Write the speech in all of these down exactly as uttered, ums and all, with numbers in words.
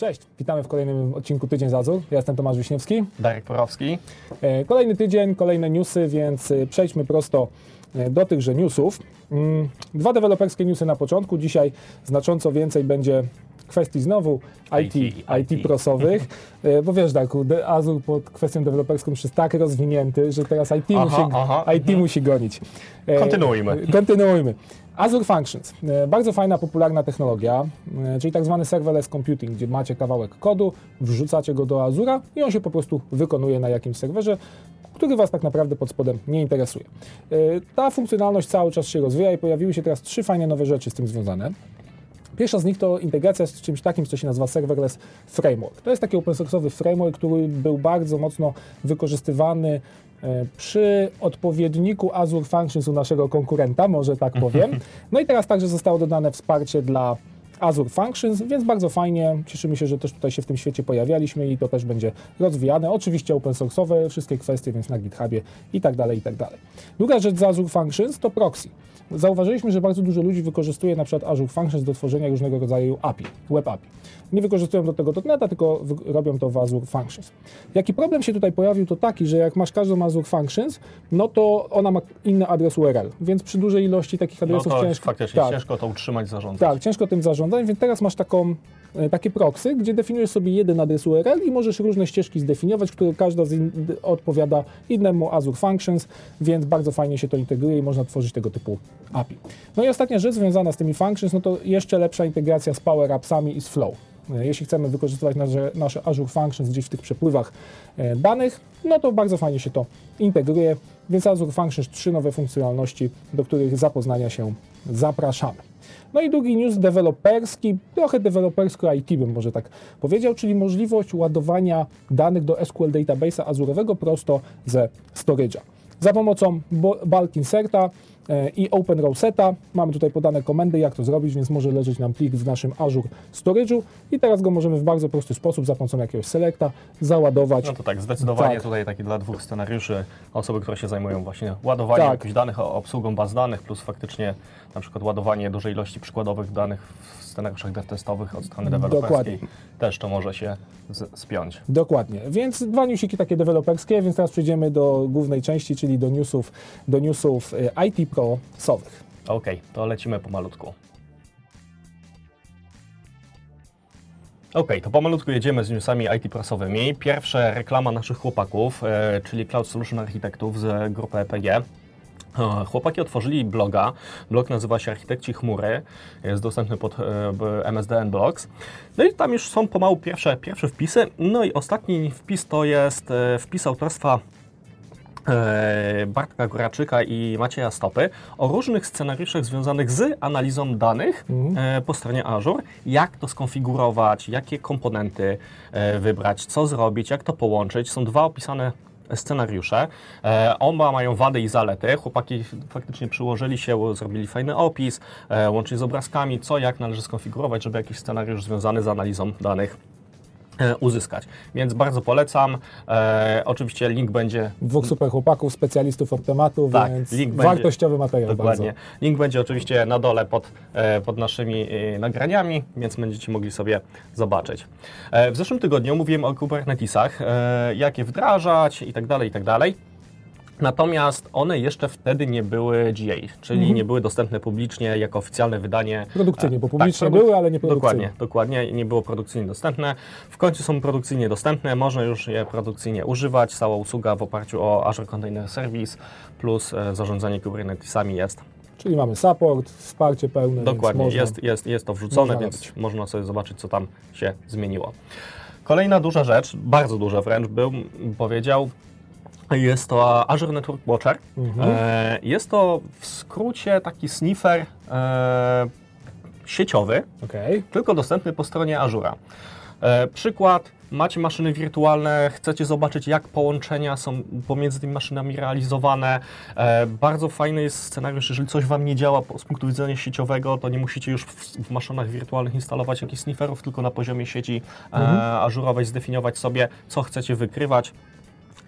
Cześć, witamy w kolejnym odcinku Tydzień z Azure. Ja jestem Tomasz Wiśniewski. Darek Porowski. Kolejny tydzień, kolejne newsy, więc przejdźmy prosto do tychże newsów. Dwa deweloperskie newsy na początku. Dzisiaj znacząco więcej będzie kwestii znowu I T, I T, I T prosowych, bo wiesz, Darku, Azure pod kwestią deweloperską już jest tak rozwinięty, że teraz I T, aha, musi, aha, I T mhm. musi gonić. Kontynuujmy. Kontynuujmy. Azure Functions. Bardzo fajna, popularna technologia, czyli tak zwany serverless computing, gdzie macie kawałek kodu, wrzucacie go do Azure'a i on się po prostu wykonuje na jakimś serwerze, który Was tak naprawdę pod spodem nie interesuje. Ta funkcjonalność cały czas się rozwija i pojawiły się teraz trzy fajne nowe rzeczy z tym związane. Pierwsza z nich to integracja z czymś takim, co się nazywa Serverless Framework. To jest taki open source'owy framework, który był bardzo mocno wykorzystywany przy odpowiedniku Azure Functions u naszego konkurenta, może tak powiem. No i teraz także zostało dodane wsparcie dla Azure Functions, więc bardzo fajnie, cieszymy się, że też tutaj się w tym świecie pojawialiśmy i to też będzie rozwijane. Oczywiście open source'owe, wszystkie kwestie, więc na GitHubie i tak dalej, i tak dalej. Druga rzecz z Azure Functions to proxy. Zauważyliśmy, że bardzo dużo ludzi wykorzystuje na przykład Azure Functions do tworzenia różnego rodzaju A P I, web A P I. Nie wykorzystują do tego dotneta, tylko robią to w Azure Functions. Jaki problem się tutaj pojawił, to taki, że jak masz każdą Azure Functions, no to ona ma inny adres U R L, więc przy dużej ilości takich adresów no to ciężko... faktycznie tak, ciężko to utrzymać, zarządzać. Tak, ciężko tym zarządzać, więc teraz masz taką, takie proxy, gdzie definiujesz sobie jeden adres U R L i możesz różne ścieżki zdefiniować, które każda z in, odpowiada innemu Azure Functions, więc bardzo fajnie się to integruje i można tworzyć tego typu A P I. No i ostatnia rzecz związana z tymi functions, no to jeszcze lepsza integracja z Power Appsami i z Flow. Jeśli chcemy wykorzystywać nasze, nasze Azure Functions gdzieś w tych przepływach e, danych, no to bardzo fajnie się to integruje, więc Azure Functions trzy nowe funkcjonalności, do których zapoznania się zapraszamy. No i drugi news deweloperski, trochę dewelopersko I T bym może tak powiedział, czyli możliwość ładowania danych do S Q L Database'a Azurowego prosto ze storage'a. Za pomocą bulk inserta i Open Row Seta mamy tutaj podane komendy, jak to zrobić, więc może leżeć nam plik w naszym Azure Storage'u i teraz go możemy w bardzo prosty sposób za pomocą jakiegoś selecta załadować. No to tak, zdecydowanie tak. Tutaj taki dla dwóch scenariuszy, osoby, które się zajmują właśnie ładowaniem tak. jakichś danych, obsługą baz danych, plus faktycznie na przykład ładowanie dużej ilości przykładowych danych w scenariuszach dev testowych od strony deweloperskiej. Dokładnie. Też to może się z, spiąć. Dokładnie, więc dwa newsiki takie deweloperskie, więc teraz przejdziemy do głównej części, czyli do newsów, do newsów I T Pro-sowych. Okej, okay, to lecimy pomalutku. Okej, okay, to pomalutku jedziemy z newsami I T prasowymi. Pierwsza reklama naszych chłopaków, e, czyli Cloud Solution Architektów z grupy E P G. Chłopaki otworzyli bloga, blog nazywa się Architekci Chmury, jest dostępny pod M S D N Blogs. No i tam już są pomału pierwsze, pierwsze wpisy, no i ostatni wpis to jest wpis autorstwa Bartka Góraczyka i Macieja Stopy o różnych scenariuszach związanych z analizą danych mhm. po stronie Azure, jak to skonfigurować, jakie komponenty wybrać, co zrobić, jak to połączyć. Są dwa opisane scenariusze. E, oba mają wady i zalety. Chłopaki faktycznie przyłożyli się, zrobili fajny opis, e, łącznie z obrazkami, co jak należy skonfigurować, żeby jakiś scenariusz związany z analizą danych e, uzyskać. Więc bardzo polecam. E, oczywiście link będzie... Dwóch super chłopaków, specjalistów od tematu, tak, więc link wartościowy będzie, materiał. Dokładnie. Bardzo. Link będzie oczywiście na dole pod, e, pod naszymi e, nagraniami, więc będziecie mogli sobie zobaczyć. E, w zeszłym tygodniu mówiłem o Kubernetesach, e, jak je wdrażać i tak dalej, i tak dalej. Natomiast one jeszcze wtedy nie były G A, czyli mhm. nie były dostępne publicznie jako oficjalne wydanie. Produkcyjnie, bo publicznie tak, produ- były, ale nie produkcyjnie. Dokładnie, dokładnie, nie było produkcyjnie dostępne. W końcu są produkcyjnie dostępne, można już je produkcyjnie używać. Cała usługa w oparciu o Azure Container Service plus e, zarządzanie Kubernetesami jest. Czyli mamy support, wsparcie pełne. Dokładnie, można, jest, jest, jest to wrzucone, więc robić. Można sobie zobaczyć, co tam się zmieniło. Kolejna duża rzecz, bardzo duża wręcz bym powiedział, jest to Azure Network Watcher. Mhm. E, jest to w skrócie taki sniffer e, sieciowy, okay. tylko dostępny po stronie Azure'a. E, przykład, macie maszyny wirtualne, chcecie zobaczyć, jak połączenia są pomiędzy tymi maszynami realizowane. E, bardzo fajny jest scenariusz, jeżeli coś Wam nie działa z punktu widzenia sieciowego, to nie musicie już w, w maszynach wirtualnych instalować jakichś snifferów, tylko na poziomie sieci mhm. e, ażurowej zdefiniować sobie, co chcecie wykrywać.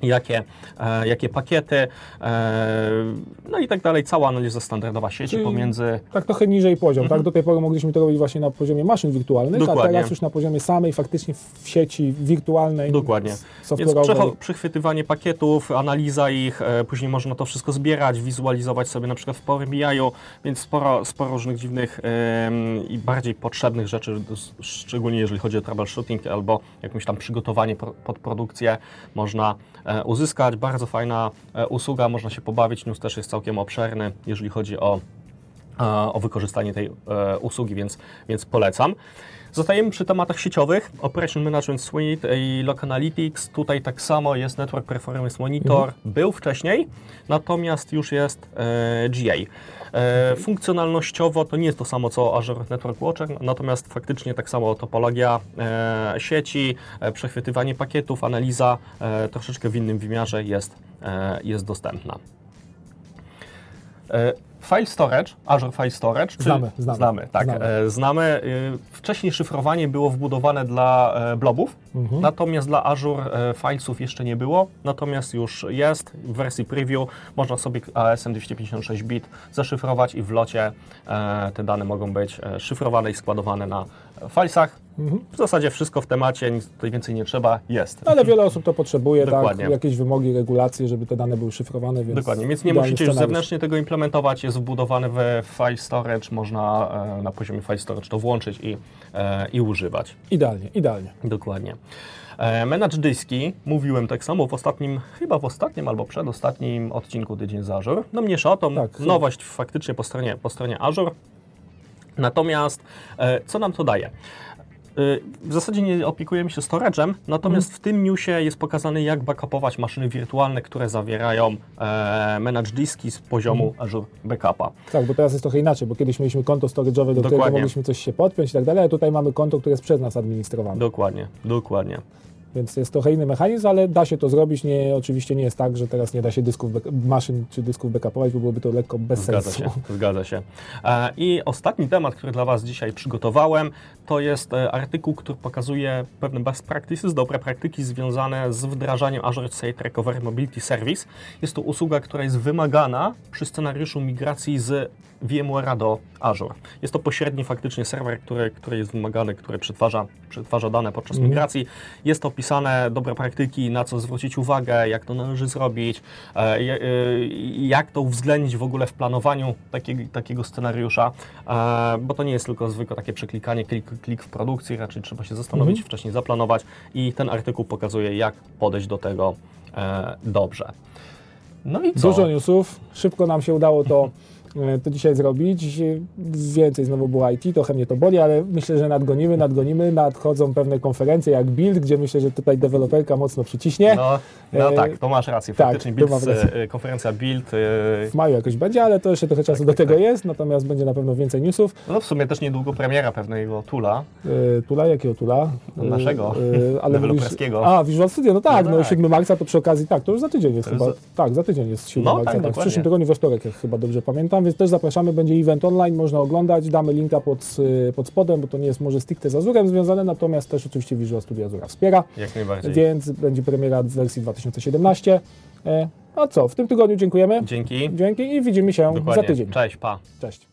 jakie, e, jakie pakiety, e, no i tak dalej. Cała analiza standardowa sieci Czyli pomiędzy... Tak trochę niżej poziom, Mhm. tak? Do tej pory mogliśmy to robić właśnie na poziomie maszyn wirtualnych, Dokładnie. a teraz już na poziomie samej faktycznie w sieci wirtualnej, Dokładnie. Więc software'owej. przecho- przychwytywanie pakietów, analiza ich, e, później można to wszystko zbierać, wizualizować sobie na przykład w Power B I u, więc sporo, sporo różnych dziwnych e, i bardziej potrzebnych rzeczy, s- szczególnie jeżeli chodzi o troubleshooting albo jakieś tam przygotowanie pro, pod produkcję, można e, uzyskać. Bardzo fajna e, usługa, można się pobawić. News też jest całkiem obszerny, jeżeli chodzi o, e, o wykorzystanie tej e, usługi, więc, więc polecam. Zostajemy przy tematach sieciowych. Operation Management Suite i Log Analytics. Tutaj tak samo jest Network Performance Monitor. Mhm. Był wcześniej, natomiast już jest e, G A. E, funkcjonalnościowo to nie jest to samo co Azure Network Watcher, natomiast faktycznie tak samo topologia e, sieci, e, przechwytywanie pakietów, analiza e, troszeczkę w innym wymiarze jest, e, jest dostępna. E, File Storage, Azure File Storage, czyli Znamy, znamy. znamy, tak, Znamy. e, znamy. E, wcześniej szyfrowanie było wbudowane dla e, blobów, Mhm. natomiast dla Azure e, Filesów jeszcze nie było, natomiast już jest w wersji preview, można sobie A S M dwieście pięćdziesiąt sześć bit zaszyfrować i w locie e, te dane mogą być e, szyfrowane i składowane na Filesach. Mhm. W zasadzie wszystko w temacie, nic tutaj więcej nie trzeba, jest. Ale wiele osób to potrzebuje, tak? Dokładnie. Jakieś wymogi, regulacje, żeby te dane były szyfrowane, więc Dokładnie, więc nie idealny musicie już scenariusz. zewnętrznie tego implementować, jest wbudowany w File Storage, można e, na poziomie File Storage to włączyć i, e, i używać. Idealnie, idealnie. Dokładnie. E, Manage dyski, mówiłem tak samo w ostatnim, chyba w ostatnim albo przedostatnim odcinku Tydzień z Azure. No mniejsza o to, Tak, nowość faktycznie po stronie, po stronie Azure. Natomiast e, co nam to daje? W zasadzie nie opiekujemy się storage'em, natomiast mm. w tym newsie jest pokazane, jak backupować maszyny wirtualne, które zawierają e, manage diski z poziomu mm. Azure Backupa. Tak, bo teraz jest trochę inaczej, bo kiedyś mieliśmy konto storage'owe, do którego mogliśmy coś się podpiąć i tak dalej, a tutaj mamy konto, które jest przez nas administrowane. Dokładnie, dokładnie. Więc jest trochę inny mechanizm, ale da się to zrobić. Nie, oczywiście nie jest tak, że teraz nie da się dysków, maszyn czy dysków backupować, bo byłoby to lekko bez Zgadza sensu. się, zgadza się. E, I ostatni temat, który dla Was dzisiaj przygotowałem, to jest e, artykuł, który pokazuje pewne best practices, dobre praktyki związane z wdrażaniem Azure Site Recovery Mobility Service. Jest to usługa, która jest wymagana przy scenariuszu migracji z VMware'a do Azure. Jest to pośredni faktycznie serwer, który, który jest wymagany, który przetwarza, przetwarza dane podczas Mhm. migracji. Jest to opisane dobre praktyki, na co zwrócić uwagę, jak to należy zrobić, e, e, jak to uwzględnić w ogóle w planowaniu takiego, takiego scenariusza, e, bo to nie jest tylko zwykłe takie przeklikanie, klik, klik w produkcji, raczej trzeba się zastanowić, Mhm. wcześniej zaplanować i ten artykuł pokazuje, jak podejść do tego e, dobrze. No i co? Dużo newsów, szybko nam się udało to to dzisiaj zrobić. Więcej znowu było I T, trochę mnie to boli, ale myślę, że nadgonimy, nadgonimy. Nadchodzą pewne konferencje jak Build, gdzie myślę, że tutaj deweloperka mocno przyciśnie. No, no e, tak, to masz rację. tak, Faktycznie to Build, mam rację. e, konferencja Build. E, W maju jakoś będzie, ale to jeszcze trochę czasu tak, do tak, tego tak. jest, natomiast będzie na pewno więcej newsów. no w sumie też niedługo premiera pewnego toola. E, Tula? Jakiego Tula? E, Naszego, e, ale deweloperskiego. mówisz- A, Visual Studio, no tak, No no, tak. siódmego marca to przy okazji, tak, to już za tydzień jest To chyba. już Tak, za tydzień jest siódmego No, marca. tak, tak, w dokładnie. przyszłym tygodniu we wtorek, jak chyba dobrze pamiętam, więc też zapraszamy, będzie event online, można oglądać, damy linka pod, pod spodem, bo to nie jest może stricte z Azurem związane, natomiast też oczywiście Visual Studio Azura wspiera, Jak najbardziej. więc będzie premiera w wersji dwa tysiące siedemnaście. E, A co, w tym tygodniu dziękujemy. Dzięki. Dzięki i widzimy się Dokładnie. za tydzień. Cześć, pa. Cześć.